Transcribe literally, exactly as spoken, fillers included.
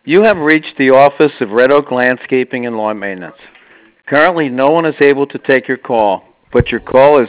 You have reached the office of Red Oak Landscaping and Lawn Maintenance. Currently, no one is able to take your call, but your call is